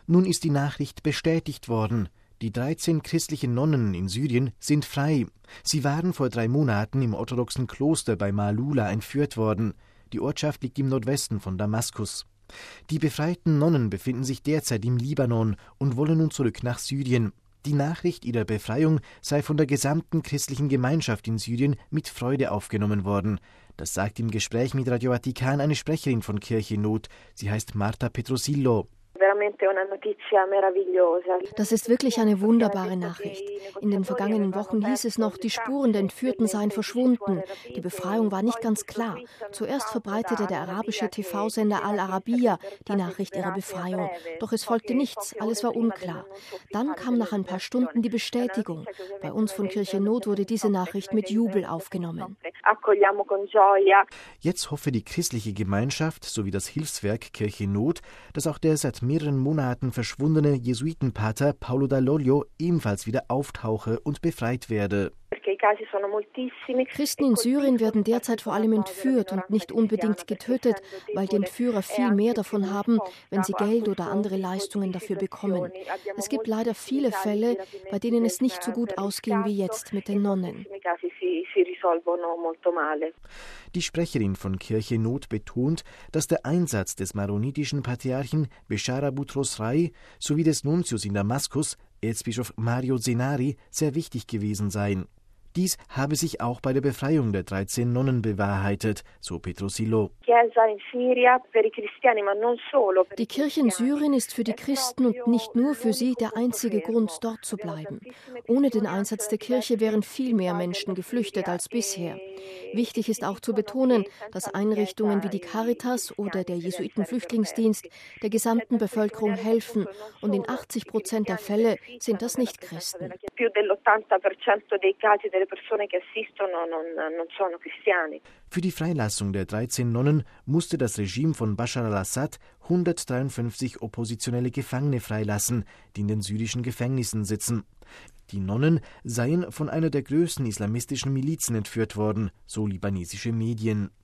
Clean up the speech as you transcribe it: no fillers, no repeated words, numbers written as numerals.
Nun ist die Nachricht bestätigt worden. Die 13 christlichen Nonnen in Syrien sind frei. Sie waren vor 3 Monaten im orthodoxen Kloster bei Maalula entführt worden. Die Ortschaft liegt im Nordwesten von Damaskus. Die befreiten Nonnen befinden sich derzeit im Libanon und wollen nun zurück nach Syrien. Die Nachricht ihrer Befreiung sei von der gesamten christlichen Gemeinschaft in Syrien mit Freude aufgenommen worden. Das sagt im Gespräch mit Radio Vatikan eine Sprecherin von Kirche in Not. Sie heißt Marta Petrosillo. Das ist wirklich eine wunderbare Nachricht. In den vergangenen Wochen hieß es noch, die Spuren der Entführten seien verschwunden. Die Befreiung war nicht ganz klar. Zuerst verbreitete der arabische TV-Sender Al Arabiya die Nachricht ihrer Befreiung. Doch es folgte nichts, alles war unklar. Dann kam nach ein paar Stunden die Bestätigung. Bei uns von Kirche Not wurde diese Nachricht mit Jubel aufgenommen. Jetzt hoffe die christliche Gemeinschaft sowie das Hilfswerk Kirche Not, dass auch der seit mehreren Monaten verschwundene Jesuitenpater Paolo Dall'Olio ebenfalls wieder auftauche und befreit werde. Christen in Syrien werden derzeit vor allem entführt und nicht unbedingt getötet, weil die Entführer viel mehr davon haben, wenn sie Geld oder andere Leistungen dafür bekommen. Es gibt leider viele Fälle, bei denen es nicht so gut ausging wie jetzt mit den Nonnen. Die Sprecherin von Kirche Not betont, dass der Einsatz des maronitischen Patriarchen Beshara Boutros Ghali sowie des Nuntius in Damaskus, Erzbischof Mario Zenari, sehr wichtig gewesen seien. Dies habe sich auch bei der Befreiung der 13 Nonnen bewahrheitet, so Petrosillo. Die Kirche in Syrien ist für die Christen und nicht nur für sie der einzige Grund, dort zu bleiben. Ohne den Einsatz der Kirche wären viel mehr Menschen geflüchtet als bisher. Wichtig ist auch zu betonen, dass Einrichtungen wie die Caritas oder der Jesuitenflüchtlingsdienst der gesamten Bevölkerung helfen und in 80% der Fälle sind das nicht Christen. Für die Freilassung der 13 Nonnen musste das Regime von Bashar al-Assad 153 oppositionelle Gefangene freilassen, die in den syrischen Gefängnissen sitzen. Die Nonnen seien von einer der größten islamistischen Milizen entführt worden, so libanesische Medien.